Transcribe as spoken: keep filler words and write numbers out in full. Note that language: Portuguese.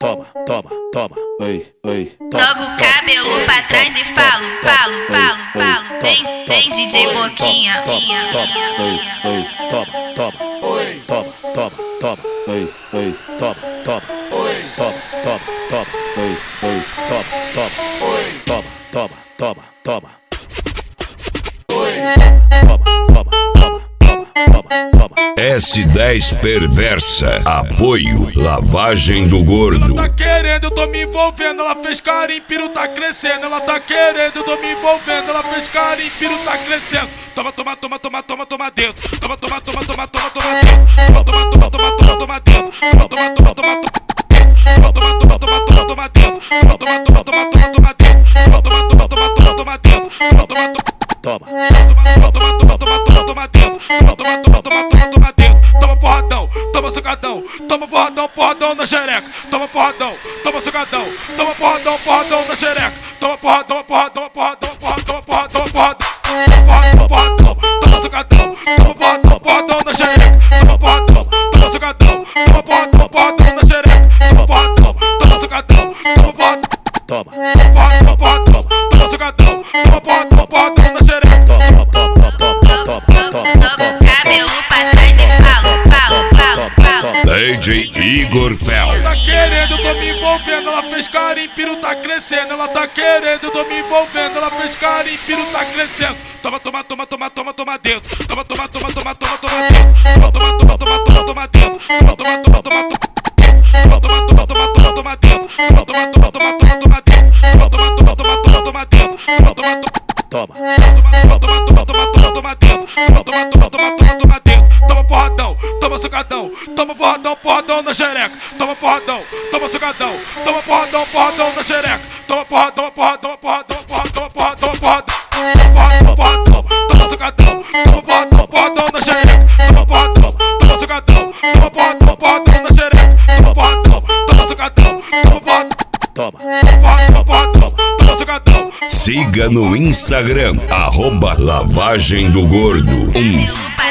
toma, toma, toma, oi, oi, toma. Jogo o cabelo pra trás e falo, falo, falo, falo. Vem, vem D J Boquinha. Oi, oi, toma, toma, oi, toma, toma, toma, oi, oi, toma, toma, oi, toma, toma, toma, oi, oi, toma, toma, oi, toma, toma, toma, toma, oi, toma, toma, toma, toma, toma. S dez Perversa, apoio Lavagem do Gordo. Ela tá querendo, eu tô me envolvendo. Ela fez carinho, piro tá crescendo. Ela tá querendo, eu tô me envolvendo. Ela fez carinho, piro tá crescendo. Toma, toma, toma, toma, toma, toma dentro. Toma, toma, toma, toma, toma, toma dentro. Toma, toma, toma, toma, toma, toma dentro. Toma, toma, toma, toma, toma. Toma, toma, toma, toma, toma, toma dentro. Toma, toma, toma, toma, toma, toma dentro. Toma, toma, toma, toma, toma, toma dentro. Toma, toma, toma, toma, toma, toma, toma, toma, toma, toma dentro. Toma, toma, toma, toma, toma, toma dentro. Toma porradão, toma socadão. Toma porradão, porradão na xereca. Toma porradão, toma socadão. Toma porradão, porradão na xereca. Toma porradão, porradão, porradão, porradão, porradão, porradão. Porradão, porradão, toma socadão. Toma porradão, porradão na xereca. Toma porradão, toma socadão. Toma porradão, porradão na xereca. Toma porradão, toma socadão. Toma porradão, toma, porradão, porradão, toma socadão. Toma porradão, porradão na xereca. toma, toma, toma, toma, toma, Jogo o cabelo pra trás e falo, falo, falo, falo. D J Igor Fel. Ela tá querendo, eu tô me envolvendo. Ela fez carinho, piro tá crescendo. Ela tá querendo, eu tô me envolvendo. Ela fez carinho, piro tá crescendo. Toma, toma, toma, toma, toma, toma dentro. Toma, toma, toma, toma, toma, toma dentro. Toma, toma, toma, toma, toma, toma dentro. Toma, toma, toma, toma, toma. Toma, toma, toma, toma, toma, toma dentro. Toma, toma, toma, toma, toma, toma dentro. Toma, toma, toma, toma, toma, toma dentro. Toma, toma, toma, toma, toma, toma, toma, toma, toma dentro. Toma, toma, toma, toma, toma, toma dentro. Toma porradão, toma socadão. Toma porradão, porradão na xereca. Toma porradão, toma socadão. Toma porradão, porradão na xereca. Toma porradão, porradão, porradão, porradão, porradão, porradão. Porradão, porradão, toma socadão. Toma porradão, porradão na xereca. Toma porradão, toma socadão. Toma porradão, porradão na xereca. Toma porradão, toma socadão. Toma porradão, toma, porradão, porradão, toma socadão. Siga no Instagram, arroba Lavagem do Gordo. Um. Cabelo pra